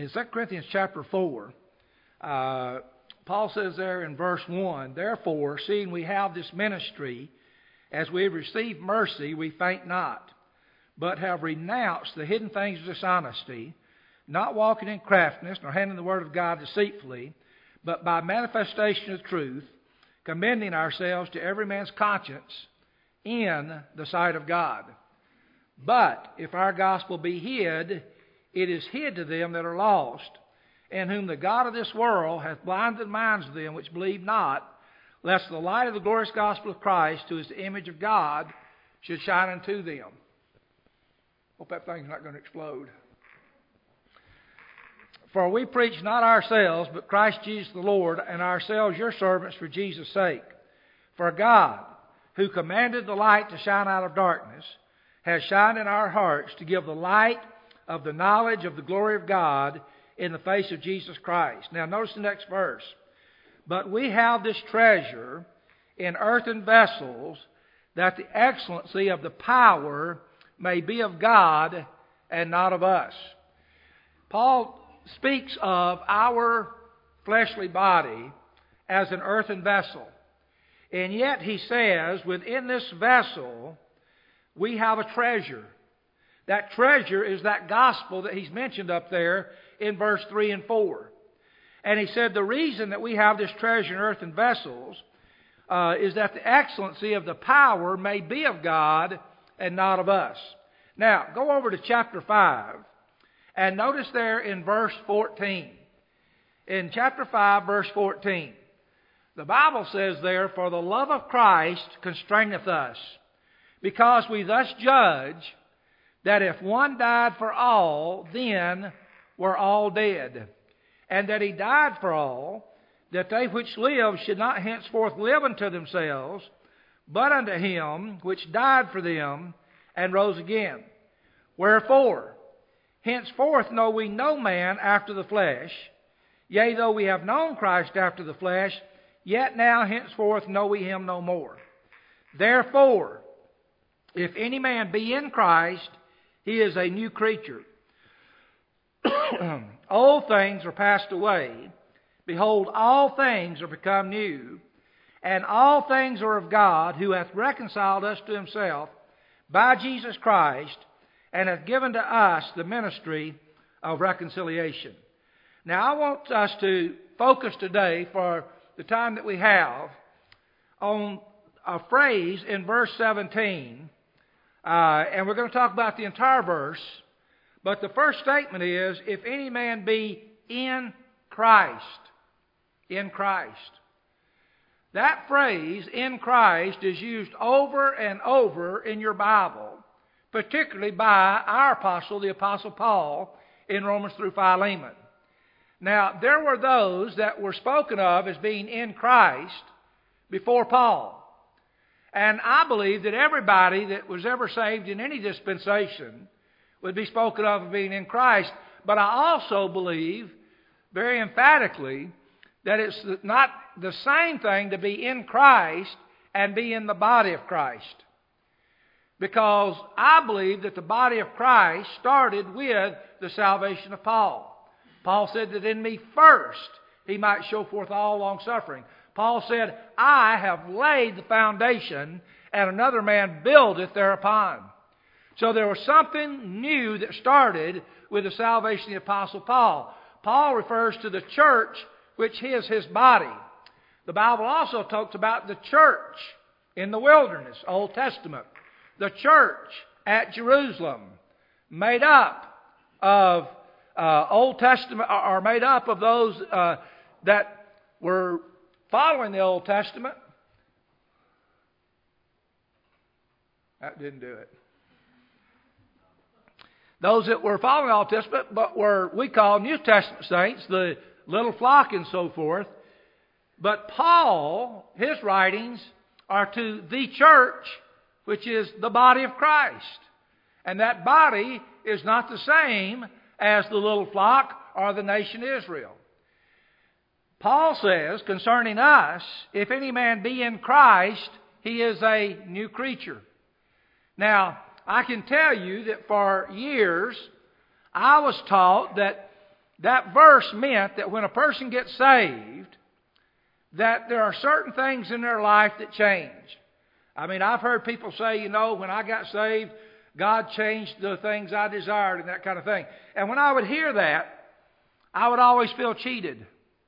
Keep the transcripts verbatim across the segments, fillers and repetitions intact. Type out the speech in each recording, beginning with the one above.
In Second Corinthians chapter four, uh, Paul says there in verse one, "Therefore, seeing we have this ministry, as we have received mercy, we faint not, but have renounced the hidden things of dishonesty, not walking in craftiness, nor handling the word of God deceitfully, but by manifestation of truth, commending ourselves to every man's conscience in the sight of God. But if our gospel be hid, it is hid to them that are lost, in whom the God of this world hath blinded the minds of them which believe not, lest the light of the glorious gospel of Christ, who is the image of God, should shine unto them." Hope that thing's not going to explode. "For we preach not ourselves, but Christ Jesus the Lord, and ourselves your servants for Jesus' sake. For God, who commanded the light to shine out of darkness, has shined in our hearts to give the light of the knowledge of the glory of God in the face of Jesus Christ." Now notice the next verse. "But we have this treasure in earthen vessels, that the excellency of the power may be of God and not of us." Paul speaks of our fleshly body as an earthen vessel. And yet he says, within this vessel, we have a treasure. That treasure is that gospel that he's mentioned up there in verse three and four. And he said the reason that we have this treasure in earthen vessels uh, is that the excellency of the power may be of God and not of us. Now, go over to chapter five and notice there in verse fourteen. In chapter five, verse fourteen, the Bible says there, "For the love of Christ constraineth us, because we thus judge that if one died for all, then were all dead. And that he died for all, that they which live should not henceforth live unto themselves, but unto him which died for them and rose again. Wherefore, henceforth know we no man after the flesh. Yea, though we have known Christ after the flesh, yet now henceforth know we him no more. Therefore, if any man be in Christ, he is a new creature. Old things are passed away. Behold, all things are become new. And all things are of God, who hath reconciled us to himself by Jesus Christ, and hath given to us the ministry of reconciliation." Now, I want us to focus today, for the time that we have, on a phrase in verse seventeen. Uh, and we're going to talk about the entire verse. But the first statement is, if any man be in Christ. In Christ. That phrase, in Christ, is used over and over in your Bible, particularly by our apostle, the Apostle Paul, in Romans through Philemon. Now, there were those that were spoken of as being in Christ before Paul. And I believe that everybody that was ever saved in any dispensation would be spoken of as being in Christ. But I also believe, very emphatically, that it's not the same thing to be in Christ and be in the body of Christ. Because I believe that the body of Christ started with the salvation of Paul. Paul said that in me first he might show forth all long suffering. Paul said, I have laid the foundation, and another man buildeth thereupon. So there was something new that started with the salvation of the Apostle Paul. Paul refers to the church, which is his body. The Bible also talks about the church in the wilderness, Old Testament. The church at Jerusalem, made up of uh, Old Testament, are made up of those uh, that were following the Old Testament. That didn't do it. Those that were following the Old Testament, but were, we call New Testament saints, the little flock and so forth. But Paul, his writings are to the church, which is the body of Christ. And that body is not the same as the little flock or the nation Israel. Paul says, concerning us, if any man be in Christ, he is a new creature. Now, I can tell you that for years, I was taught that that verse meant that when a person gets saved, that there are certain things in their life that change. I mean, I've heard people say, you know, when I got saved, God changed the things I desired and that kind of thing. And when I would hear that, I would always feel cheated.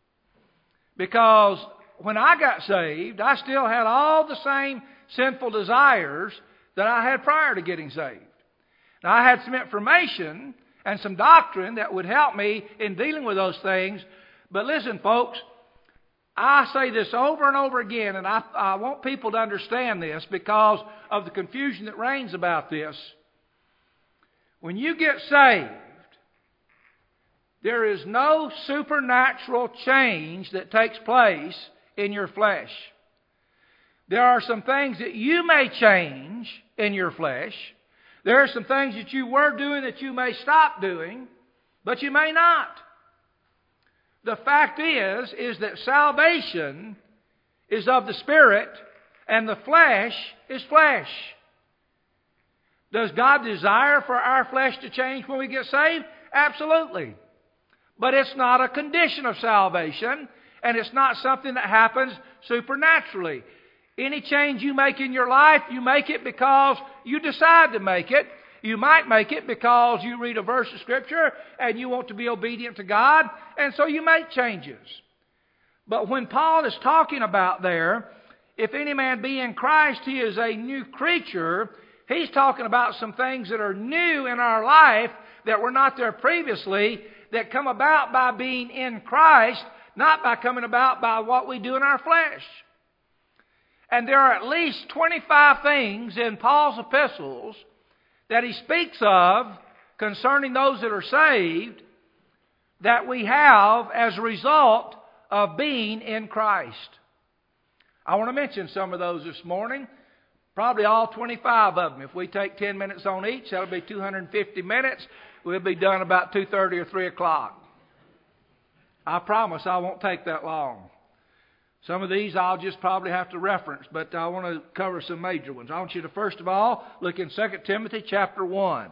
Because when I got saved, I still had all the same sinful desires that I had prior to getting saved. Now, I had some information and some doctrine that would help me in dealing with those things. But listen, folks, I say this over and over again, and I, I want people to understand this because of the confusion that reigns about this. When you get saved, there is no supernatural change that takes place in your flesh. There are some things that you may change in your flesh. There are some things that you were doing that you may stop doing, but you may not. The fact is, is that salvation is of the Spirit and the flesh is flesh. Does God desire for our flesh to change when we get saved? Absolutely. But it's not a condition of salvation, and it's not something that happens supernaturally. Any change you make in your life, you make it because you decide to make it. You might make it because you read a verse of Scripture and you want to be obedient to God, and so you make changes. But when Paul is talking about there, if any man be in Christ, he is a new creature. He's talking about some things that are new in our life that were not there previously, that come about by being in Christ, not by coming about by what we do in our flesh. And there are at least twenty-five things in Paul's epistles that he speaks of concerning those that are saved that we have as a result of being in Christ. I want to mention some of those this morning. Probably all twenty-five of them. If we take ten minutes on each, that'll be two hundred fifty minutes. We'll be done about two thirty or three o'clock. I promise I won't take that long. Some of these I'll just probably have to reference, but I want to cover some major ones. I want you to first of all look in Second Timothy chapter one.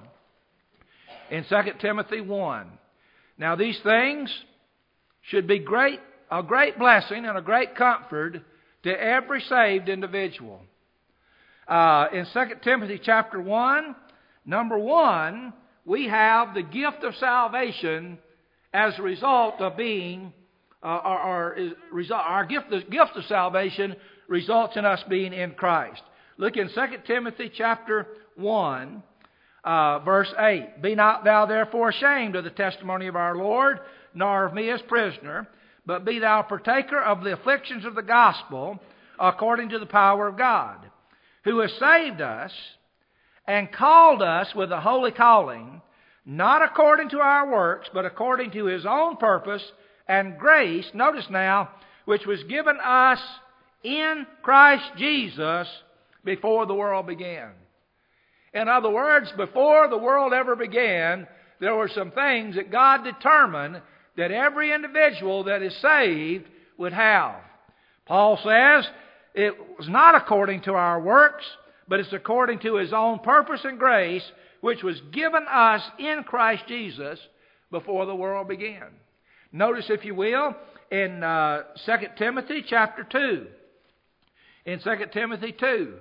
In Second Timothy one. Now these things should be great, a great blessing and a great comfort to every saved individual. Uh, in Second Timothy chapter one, number one, we have the gift of salvation as a result of being Uh, our, our, result, our gift, the gift of salvation results in us being in Christ. Look in Second Timothy chapter one, uh, verse eight. Be not thou therefore ashamed of the testimony of our Lord, nor of me as prisoner, but be thou partaker of the afflictions of the gospel, according to the power of God, who has saved us and called us with a holy calling, not according to our works, but according to His own purpose and grace, notice now, which was given us in Christ Jesus before the world began. In other words, before the world ever began, there were some things that God determined that every individual that is saved would have. Paul says it was not according to our works, but it's according to His own purpose and grace, which was given us in Christ Jesus before the world began. Notice, if you will, in uh, Second Timothy chapter two. In Second Timothy two.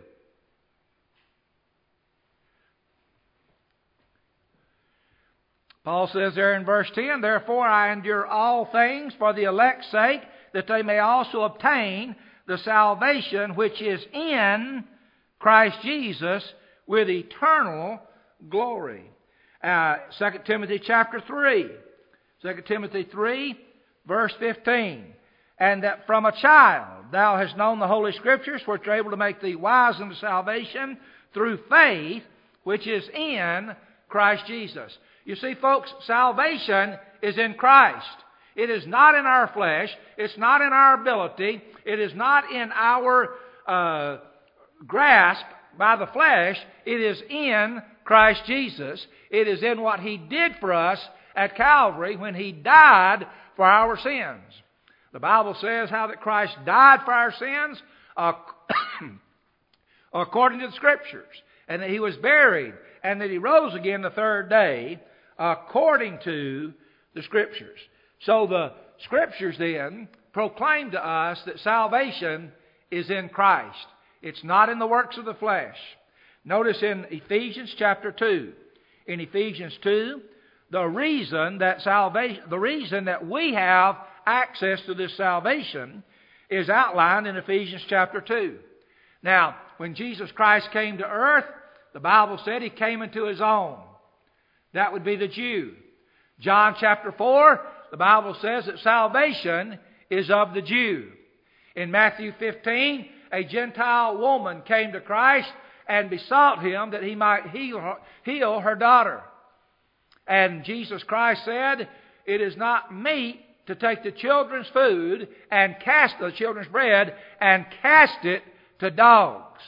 Paul says there in verse ten, Therefore I endure all things for the elect's sake, that they may also obtain the salvation which is in Christ Jesus with eternal glory. Uh, Second Timothy chapter three. Second Timothy three, verse fifteen. And that from a child thou hast known the Holy Scriptures, which are able to make thee wise unto salvation through faith, which is in Christ Jesus. You see, folks, salvation is in Christ. It is not in our flesh. It's not in our ability. It is not in our uh, grasp by the flesh. It is in Christ Jesus. It is in what He did for us at Calvary when He died for our sins. The Bible says how that Christ died for our sins uh, according to the Scriptures, and that He was buried, and that He rose again the third day according to the Scriptures. So the Scriptures then proclaim to us that salvation is in Christ. It's not in the works of the flesh. Notice in Ephesians chapter two. In Ephesians two, the reason that salvation, the reason that we have access to this salvation is outlined in Ephesians chapter two. Now, when Jesus Christ came to earth, the Bible said He came into His own. That would be the Jew. John chapter four, the Bible says that salvation is of the Jew. In Matthew fifteen, a Gentile woman came to Christ and besought Him that He might heal her, heal her daughter. And Jesus Christ said, "It is not meet to take the children's food and cast the children's bread and cast it to dogs."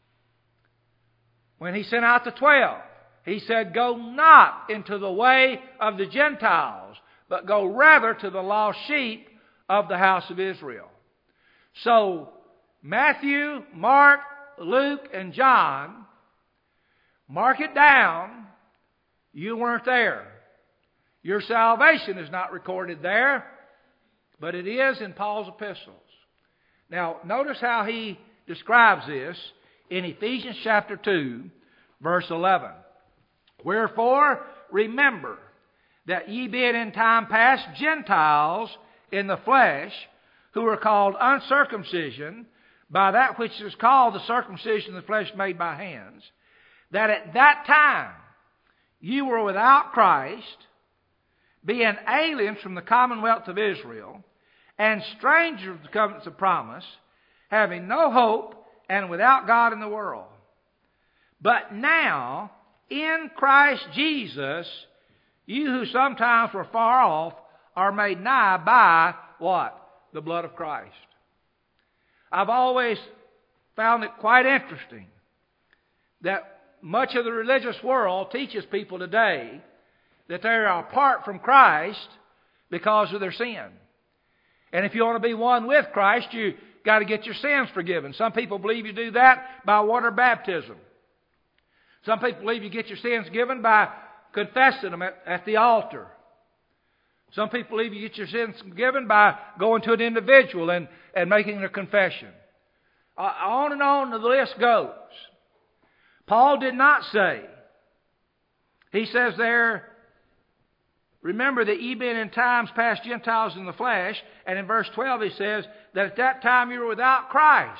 When He sent out the twelve, He said, "Go not into the way of the Gentiles, but go rather to the lost sheep of the house of Israel." So, Matthew, Mark, Luke, and John, mark it down, you weren't there. Your salvation is not recorded there, but it is in Paul's epistles. Now, notice how he describes this in Ephesians chapter two, verse eleven. "Wherefore, remember that ye being in time past Gentiles in the flesh, who are called uncircumcision, by that which is called the circumcision of the flesh made by hands, that at that time you were without Christ, being aliens from the commonwealth of Israel, and strangers of the covenants of promise, having no hope, and without God in the world. But now, in Christ Jesus, you who sometimes were far off are made nigh by" what? The blood of Christ. I've always found it quite interesting that much of the religious world teaches people today that they are apart from Christ because of their sin. And if you want to be one with Christ, you got to get your sins forgiven. Some people believe you do that by water baptism. Some people believe you get your sins given by confessing them at, at the altar. Some people believe you get your sins forgiven by going to an individual and, and making a confession. Uh, on and on the list goes. Paul did not say, he says there, "Remember that ye being in times past Gentiles in the flesh," and in verse twelve he says that at that time you were without Christ.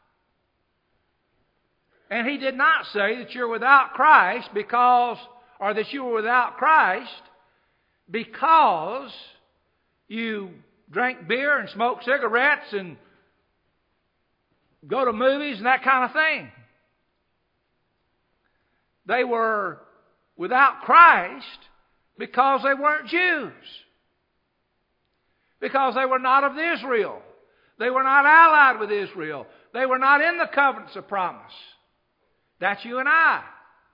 And he did not say that you're without Christ because, or that you were without Christ because you drank beer and smoked cigarettes and go to movies and that kind of thing. They were without Christ because they weren't Jews. Because they were not of Israel. They were not allied with Israel. They were not in the covenants of promise. That's you and I.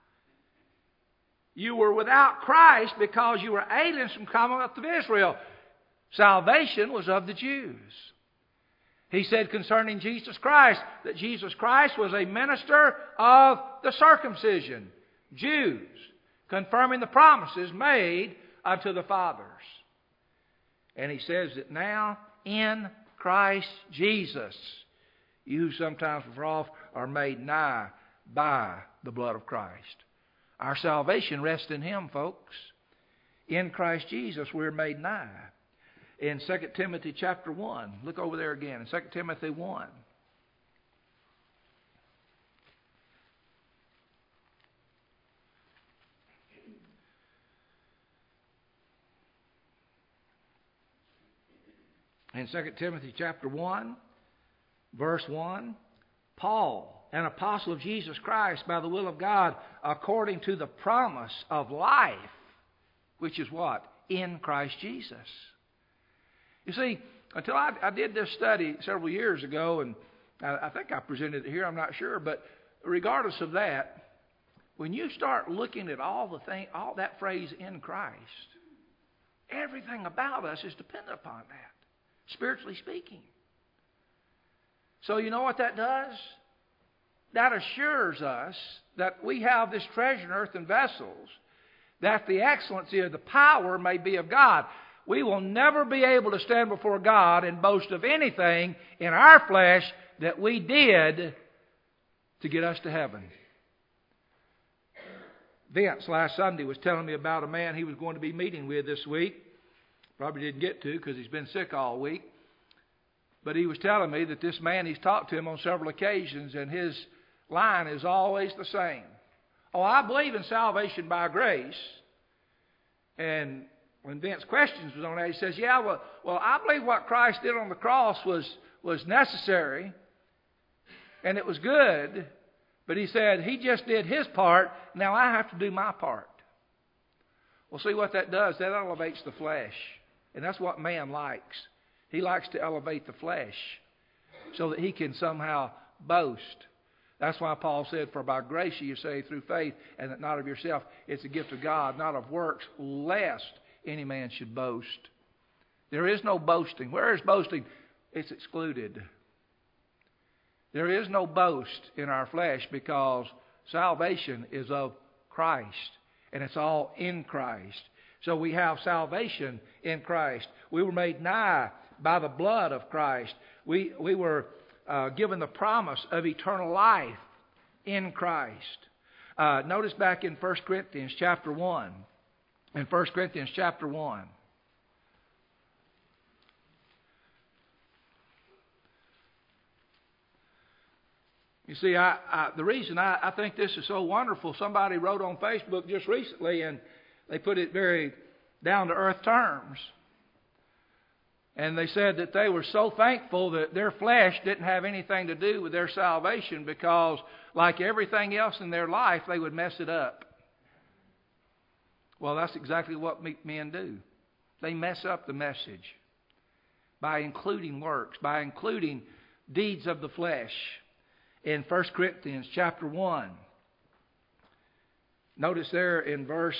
You were without Christ because you were aliens from the commonwealth of Israel. Salvation was of the Jews. He said concerning Jesus Christ that Jesus Christ was a minister of the circumcision, Jews, confirming the promises made unto the fathers. And he says that now in Christ Jesus, you who sometimes were off are made nigh by the blood of Christ. Our salvation rests in Him, folks. In Christ Jesus, we're made nigh. In Second Timothy chapter one, look over there again, in Second Timothy one. In Second Timothy chapter one, verse one, "Paul, an apostle of Jesus Christ by the will of God, according to the promise of life," which is what? In Christ Jesus. You see, until I, I did this study several years ago, and I, I think I presented it here, I'm not sure, but regardless of that, when you start looking at all the thing, all that phrase "in Christ," everything about us is dependent upon that, spiritually speaking. So you know what that does? That assures us that we have this treasure in earthen vessels, that the excellency of the power may be of God. we will never be able to stand before God and boast of anything in our flesh that we did to get us to heaven. Vince last Sunday was telling me about a man he was going to be meeting with this week. Probably didn't get to because he's been sick all week. But he was telling me that this man, he's talked to him on several occasions, and his line is always the same. Oh, I believe in salvation by grace. And when Vince questions was on that, he says, yeah, well, well, I believe what Christ did on the cross was, was necessary, and it was good. But he said, he just did his part, now I have to do my part. Well, see what that does? That elevates the flesh. And that's what man likes. He likes to elevate the flesh so that he can somehow boast. That's why Paul said, for by grace you are saved through faith, and that not of yourself. It's a gift of God, not of works, lest any man should boast. There is no boasting. Where is boasting? It's excluded. There is no boast in our flesh because salvation is of Christ, and it's all in Christ. So we have salvation in Christ. We were made nigh by the blood of Christ. We, we were uh, given the promise of eternal life in Christ. Uh, notice back in First Corinthians chapter one. In First Corinthians chapter one. You see, I, I, the reason I, I think this is so wonderful, somebody wrote on Facebook just recently, and they put it very down-to-earth terms. And they said that they were so thankful that their flesh didn't have anything to do with their salvation because, like everything else in their life, they would mess it up. Well, that's exactly what men do. They mess up the message by including works, by including deeds of the flesh. In First Corinthians chapter one, notice there in verse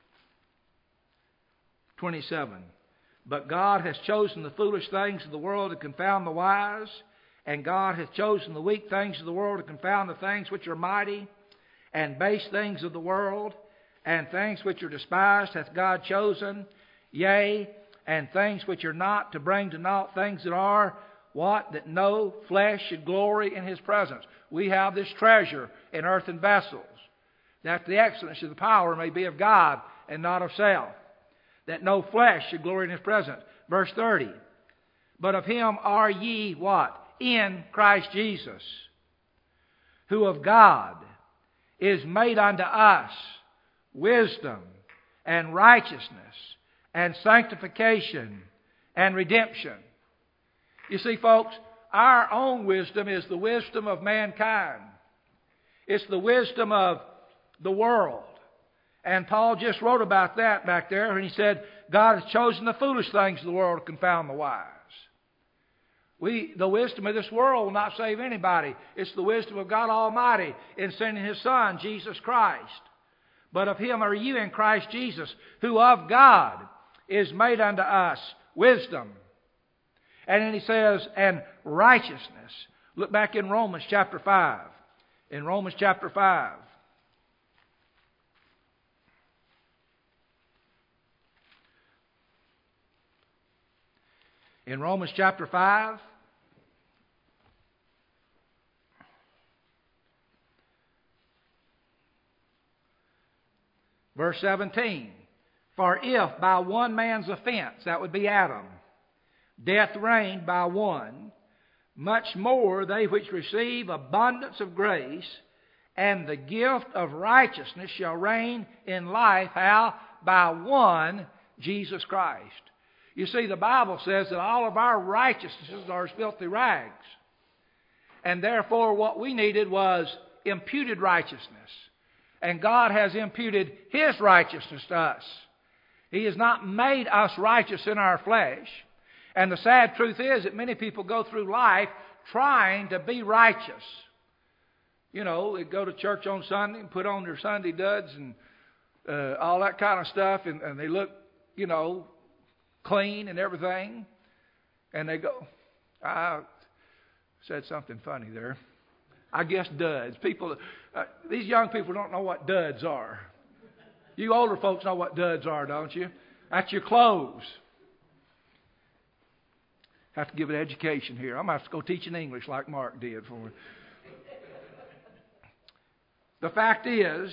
twenty-seven, but God has chosen the foolish things of the world to confound the wise, and God hath chosen the weak things of the world to confound the things which are mighty, and base things of the world, and things which are despised hath God chosen, yea, and things which are not, to bring to naught things that are, what? That no flesh should glory in His presence. We have this treasure in earthen vessels, that the excellency of the power may be of God and not of self, that no flesh should glory in His presence. Verse thirty, but of Him are ye what? In Christ Jesus, who of God is made unto us wisdom and righteousness and sanctification and redemption. You see, folks, our own wisdom is the wisdom of mankind. It's the wisdom of the world. And Paul just wrote about that back there, and he said, God has chosen the foolish things of the world to confound the wise. We, the wisdom of this world will not save anybody. It's the wisdom of God Almighty in sending His Son, Jesus Christ. But of Him are you in Christ Jesus, who of God is made unto us wisdom. And then he says, and righteousness. Look back in Romans chapter five. In Romans chapter five. In Romans chapter five. Verse seventeen. For if by one man's offense, that would be Adam, death reigned by one, much more they which receive abundance of grace and the gift of righteousness shall reign in life. How? By one, Jesus Christ. You see, the Bible says that all of our righteousnesses are as filthy rags. And therefore what we needed was imputed righteousness. And God has imputed His righteousness to us. He has not made us righteous in our flesh. And the sad truth is that many people go through life trying to be righteous. You know, they go to church on Sunday and put on their Sunday duds and uh, all that kind of stuff. And, and they look, you know, clean and everything. And they go, I said something funny there. I guess duds. People, uh, these young people don't know what duds are. You older folks know what duds are, don't you? That's your clothes. Have to give an education here. I'm going to have to go teach in English like Mark did for me. The fact is,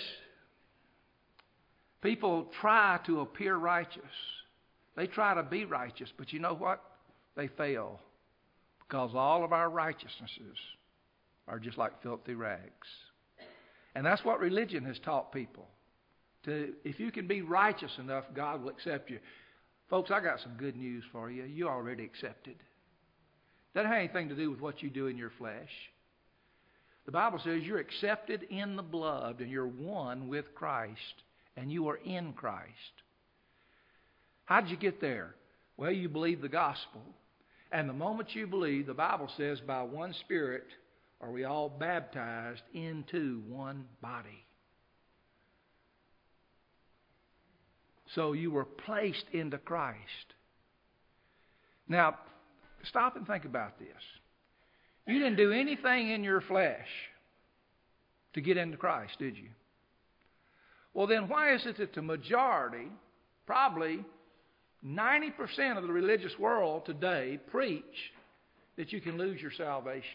people try to appear righteous. They try to be righteous, but you know what? They fail. Because all of our righteousnesses are just like filthy rags. And that's what religion has taught people. To, if you can be righteous enough, God will accept you. Folks, I got some good news for you. You're already accepted. Doesn't have anything to do with what you do in your flesh. The Bible says you're accepted in the blood and you're one with Christ. And you are in Christ. How did you get there? Well, you believe the gospel. And the moment you believe, the Bible says, by one Spirit are we all baptized into one body. So you were placed into Christ. Now, stop and think about this. You didn't do anything in your flesh to get into Christ, did you? Well, then why is it that the majority, probably ninety percent of the religious world today, preach that you can lose your salvation?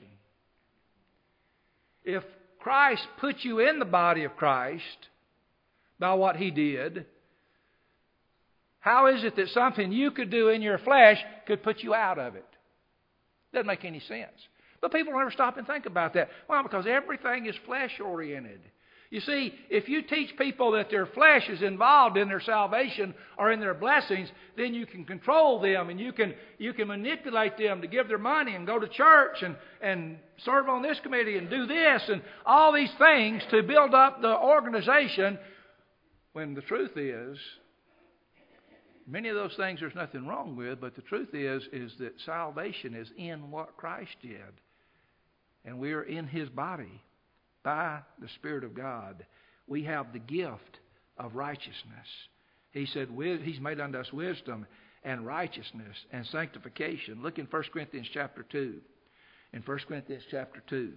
If Christ put you in the body of Christ by what He did, how is it that something you could do in your flesh could put you out of it? Doesn't make any sense. But people never stop and think about that. Why? Because everything is flesh-oriented. You see, if you teach people that their flesh is involved in their salvation or in their blessings, then you can control them and you can you can manipulate them to give their money and go to church and, and serve on this committee and do this and all these things to build up the organization, when the truth is, many of those things there's nothing wrong with, but the truth is, is that salvation is in what Christ did. And we are in His body. By the Spirit of God, we have the gift of righteousness. He said He's made unto us wisdom and righteousness and sanctification. Look in First Corinthians chapter two. In First Corinthians chapter two.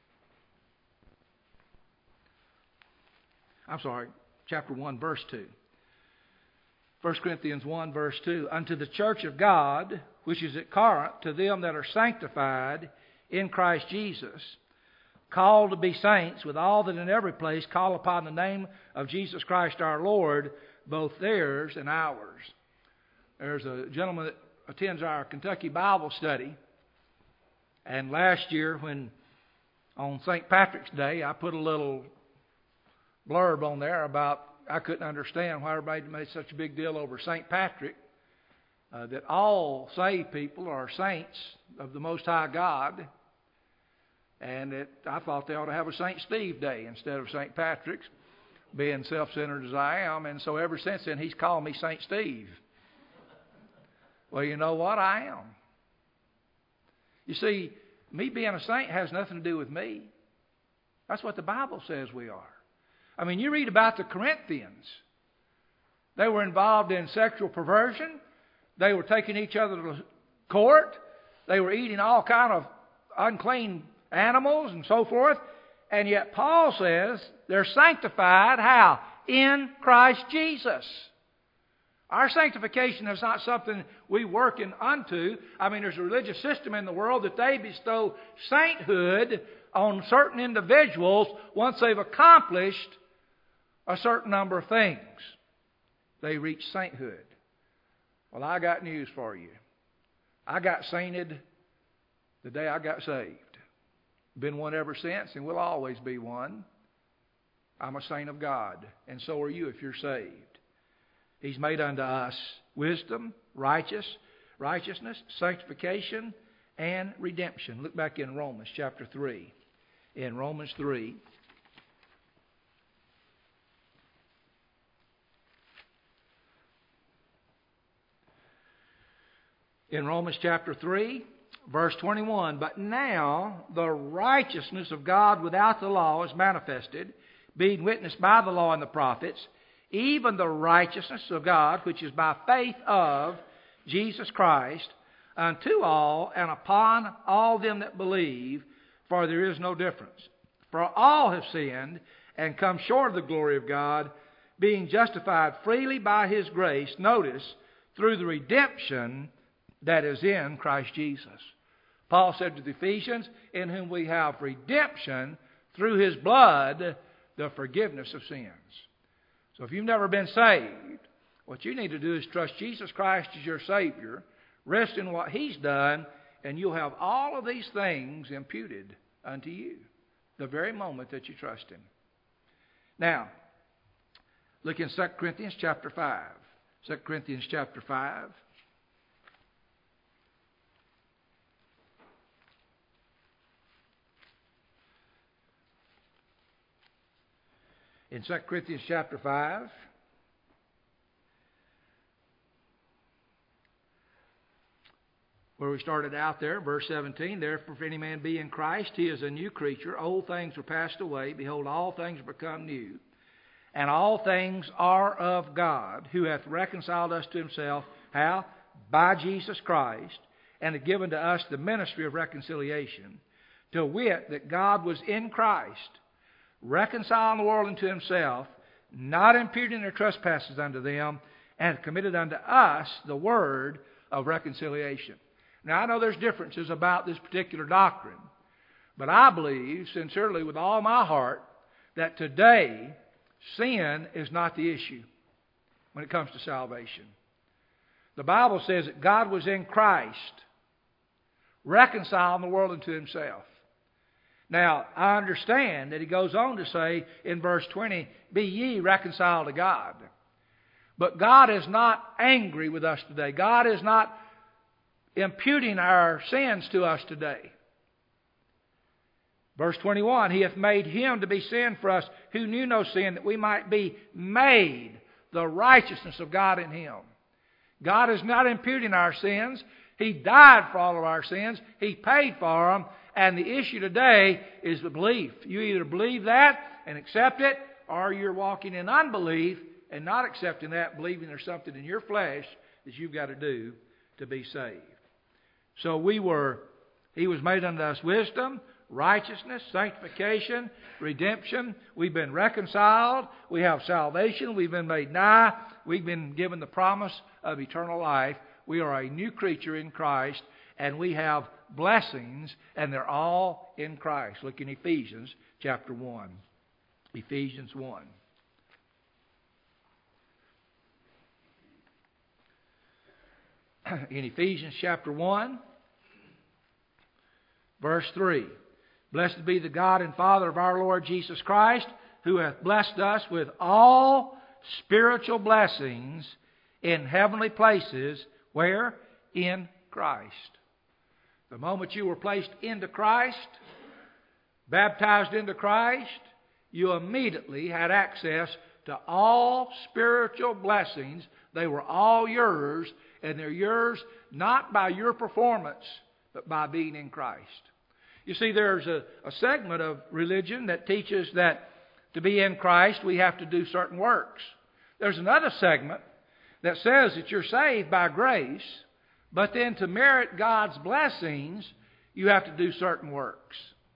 I'm sorry, chapter one, verse two. First Corinthians one, verse two. Unto the church of God, which is at Corinth, to them that are sanctified in Christ Jesus, called to be saints, with all that in every place call upon the name of Jesus Christ our Lord, both theirs and ours. There's a gentleman that attends our Kentucky Bible study, and last year when on Saint Patrick's Day I put a little blurb on there about I couldn't understand why everybody made such a big deal over Saint Patrick, uh, that all saved people are saints of the Most High God. And it, I thought they ought to have a Saint Steve Day instead of Saint Patrick's, being self-centered as I am. And so ever since then, he's called me Saint Steve. Well, you know what? I am. You see, me being a saint has nothing to do with me. That's what the Bible says we are. I mean, you read about the Corinthians. They were involved in sexual perversion. They were taking each other to court. They were eating all kind of unclean animals and so forth. And yet Paul says they're sanctified how? In Christ Jesus. Our sanctification is not something we work in unto. I mean, there's a religious system in the world that they bestow sainthood on certain individuals once they've accomplished a certain number of things. They reach sainthood. Well, I got news for you. I got sainted the day I got saved. Been one ever since, and will always be one. I'm a saint of God, and so are you if you're saved. He's made unto us wisdom, righteous, righteousness, sanctification, and redemption. Look back in Romans chapter three. In Romans three. In Romans chapter three, verse twenty-one, but now the righteousness of God without the law is manifested, being witnessed by the law and the prophets, even the righteousness of God, which is by faith of Jesus Christ, unto all and upon all them that believe, for there is no difference. For all have sinned and come short of the glory of God, being justified freely by His grace, notice, through the redemption that is in Christ Jesus. Paul said to the Ephesians, in whom we have redemption through His blood, the forgiveness of sins. So if you've never been saved, what you need to do is trust Jesus Christ as your Savior, rest in what He's done, and you'll have all of these things imputed unto you the very moment that you trust Him. Now, look in Second Corinthians chapter five. Second Corinthians chapter five. In Second Corinthians chapter five, where we started out there, verse seventeen, therefore if any man be in Christ, he is a new creature. Old things are passed away. Behold, all things are become new. And all things are of God, who hath reconciled us to Himself. How? By Jesus Christ, and hath given to us the ministry of reconciliation, to wit, that God was in Christ, reconciling the world unto Himself, not imputing their trespasses unto them, and hath committed unto us the word of reconciliation. Now, I know there's differences about this particular doctrine, but I believe sincerely with all my heart that today sin is not the issue when it comes to salvation. The Bible says that God was in Christ, reconciling the world unto Himself. Now, I understand that he goes on to say in verse twenty, be ye reconciled to God. But God is not angry with us today. God is not imputing our sins to us today. Verse twenty-one, He hath made Him to be sin for us who knew no sin, that we might be made the righteousness of God in Him. God is not imputing our sins. He died for all of our sins. He paid for them. And the issue today is the belief. You either believe that and accept it, or you're walking in unbelief and not accepting that, believing there's something in your flesh that you've got to do to be saved. So we were, He was made unto us wisdom, righteousness, sanctification, redemption. We've been reconciled. We have salvation. We've been made nigh. We've been given the promise of eternal life. We are a new creature in Christ, and we have blessings, and they're all in Christ. Look in Ephesians chapter one. Ephesians one. In Ephesians chapter one, verse three. Blessed be the God and Father of our Lord Jesus Christ, who hath blessed us with all spiritual blessings in heavenly places. Where? In Christ. The moment you were placed into Christ, baptized into Christ, you immediately had access to all spiritual blessings. They were all yours, and they're yours not by your performance, but by being in Christ. You see, there's a, a segment of religion that teaches that to be in Christ, we have to do certain works. There's another segment that says that you're saved by grace, but then to merit God's blessings, you have to do certain works.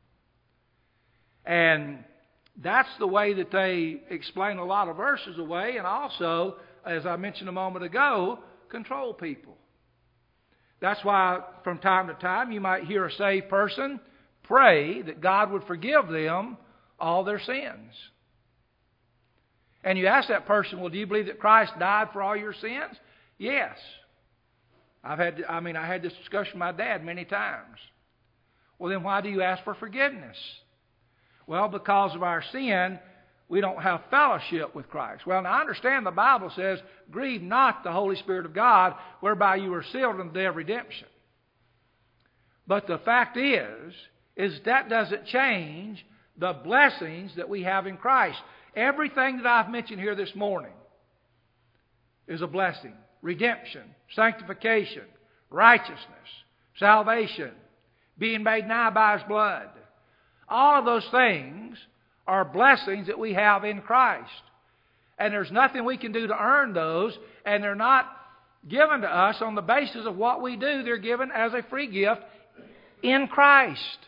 And that's the way that they explain a lot of verses away, and also, as I mentioned a moment ago, control people. That's why from time to time you might hear a saved person pray that God would forgive them all their sins. And you ask that person, well, do you believe that Christ died for all your sins? Yes. I've had, I mean, I had this discussion with my dad many times. Well, then why do you ask for forgiveness? Well, because of our sin, we don't have fellowship with Christ. Well, now I understand the Bible says, grieve not the Holy Spirit of God, whereby you are sealed in the day of redemption. But the fact is, is that doesn't change the blessings that we have in Christ. Everything that I've mentioned here this morning is a blessing. Redemption, sanctification, righteousness, salvation, being made nigh by His blood. All of those things are blessings that we have in Christ. And there's nothing we can do to earn those, and they're not given to us on the basis of what we do. They're given as a free gift in Christ.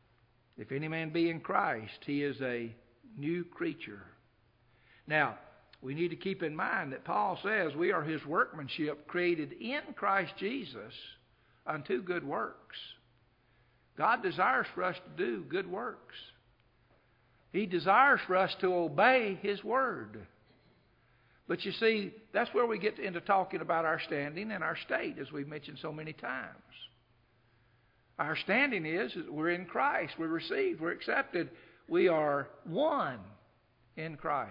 If any man be in Christ, he is a new creature. Now, we need to keep in mind that Paul says we are His workmanship created in Christ Jesus unto good works. God desires for us to do good works. He desires for us to obey His Word. But you see, that's where we get into talking about our standing and our state, as we've mentioned so many times. Our standing is that we're in Christ. We're received. We're accepted. We are one in Christ.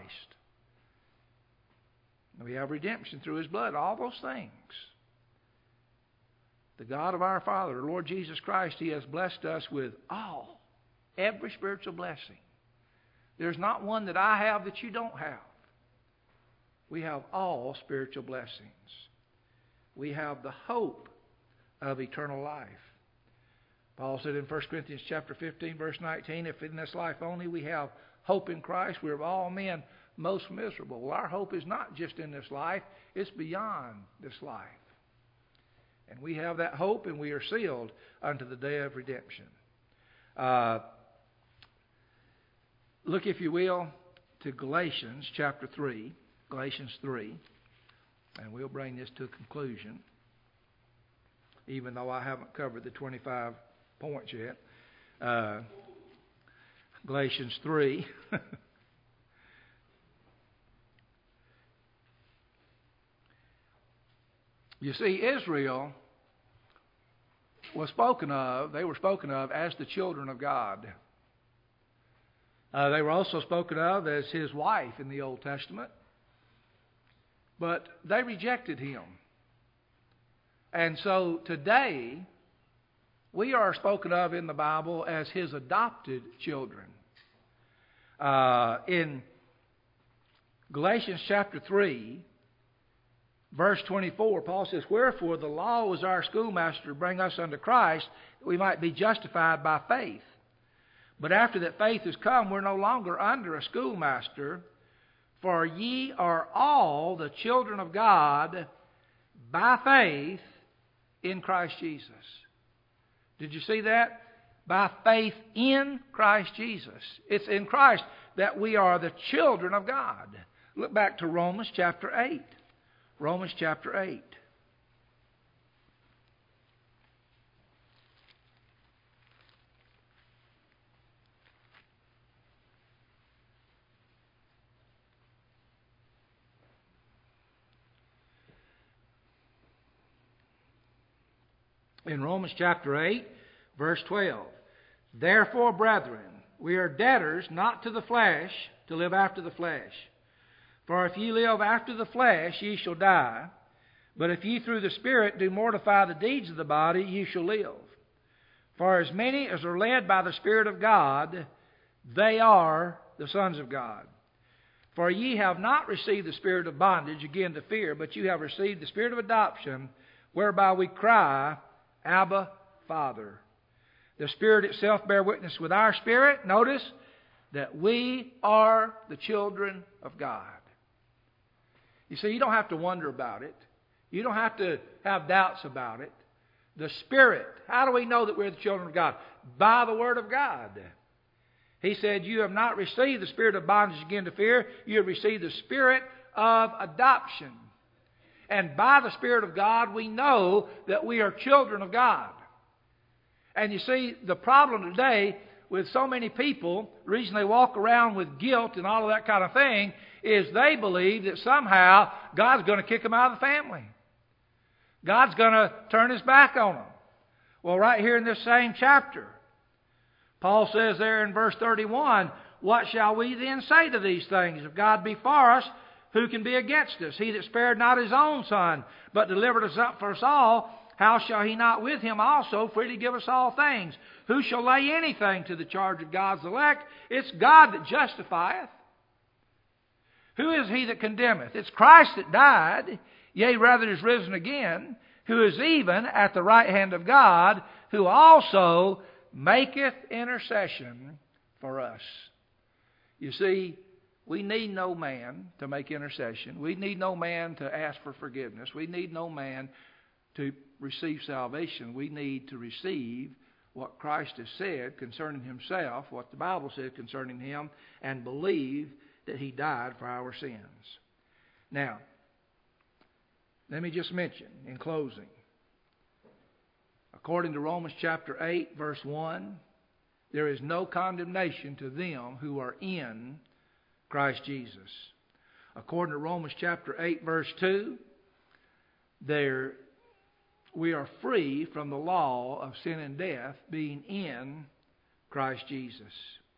We have redemption through His blood. All those things. The God of our Father, Lord Jesus Christ, He has blessed us with all, every spiritual blessing. There's not one that I have that you don't have. We have all spiritual blessings. We have the hope of eternal life. Paul said in First Corinthians chapter fifteen, verse nineteen, if in this life only we have hope in Christ, we're of all men most miserable. Well, our hope is not just in this life, it's beyond this life. And we have that hope, and we are sealed unto the day of redemption. Uh, look, if you will, to Galatians chapter three. Galatians three. And we'll bring this to a conclusion, even though I haven't covered the twenty-five points yet. Uh, Galatians three. You see, Israel was spoken of, they were spoken of as the children of God. Uh, they were also spoken of as His wife in the Old Testament. But they rejected Him. And so today, we are spoken of in the Bible as His adopted children. Uh, in Galatians chapter three, verse twenty-four, Paul says, wherefore the law was our schoolmaster to bring us unto Christ, that we might be justified by faith. But after that faith is come, we're no longer under a schoolmaster, for ye are all the children of God by faith in Christ Jesus. Did you see that? By faith in Christ Jesus. It's in Christ that we are the children of God. Look back to Romans chapter eight. Romans chapter eight. In Romans chapter eight, verse twelve. Therefore, brethren, we are debtors not to the flesh, to live after the flesh. For if ye live after the flesh, ye shall die. But if ye through the Spirit do mortify the deeds of the body, ye shall live. For as many as are led by the Spirit of God, they are the sons of God. For ye have not received the spirit of bondage, again to fear, but you have received the Spirit of adoption, whereby we cry, Abba, Father. The Spirit itself bear witness with our spirit, notice, that we are the children of God. You see, you don't have to wonder about it. You don't have to have doubts about it. The Spirit, how do we know that we're the children of God? By the Word of God. He said, you have not received the spirit of bondage again to fear. You have received the Spirit of adoption. And by the Spirit of God, we know that we are children of God. And you see, the problem today with so many people, the reason they walk around with guilt and all of that kind of thing, is they believe that somehow God's going to kick them out of the family. God's going to turn His back on them. Well, right here in this same chapter, Paul says there in verse thirty-one, what shall we then say to these things? If God be for us, who can be against us? He that spared not His own Son, but delivered us up for us all, how shall He not with Him also freely give us all things? Who shall lay anything to the charge of God's elect? It's God that justifieth. Who is he that condemneth? It's Christ that died, yea, rather is risen again, who is even at the right hand of God, who also maketh intercession for us. You see, we need no man to make intercession. We need no man to ask for forgiveness. We need no man to receive salvation. We need to receive what Christ has said concerning Himself, what the Bible said concerning Him, and believe that He died for our sins. Now, let me just mention in closing, according to Romans chapter eight, verse one, there is no condemnation to them who are in Christ Jesus. According to Romans chapter eight, verse two, there we are free from the law of sin and death, being in Christ Jesus.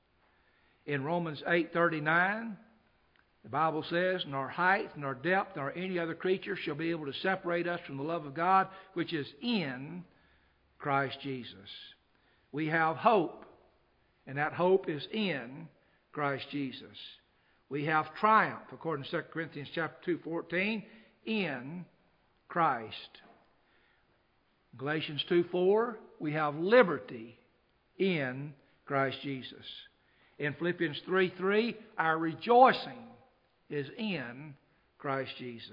In Romans eight thirty-nine, the Bible says, "Nor height, nor depth, nor any other creature shall be able to separate us from the love of God, which is in Christ Jesus." We have hope, and that hope is in Christ Jesus. We have triumph, according to Second Corinthians chapter two fourteen, in Christ. Galatians two four, we have liberty in Christ Jesus. In Philippians three three, our rejoicing is in Christ Jesus.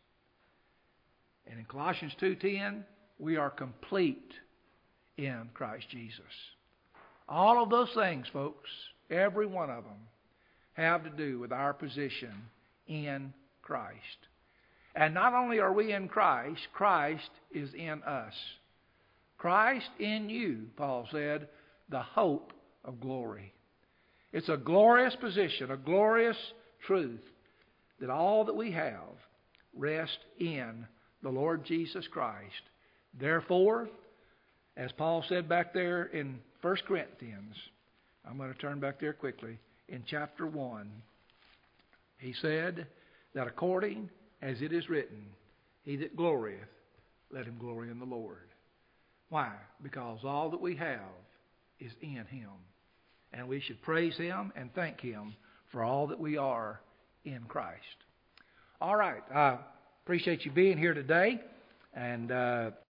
And in Colossians two ten, we are complete in Christ Jesus. All of those things, folks, every one of them, have to do with our position in Christ. And not only are we in Christ, Christ is in us. Christ in you, Paul said, the hope of glory. It's a glorious position, a glorious truth, that all that we have rest in the Lord Jesus Christ. Therefore, as Paul said back there in First Corinthians, I'm going to turn back there quickly, in chapter one, he said that according as it is written, "He that glorieth, let him glory in the Lord." Why? Because all that we have is in Him. And we should praise Him and thank Him for all that we are in Christ. All right. I appreciate you being here today. And... Uh,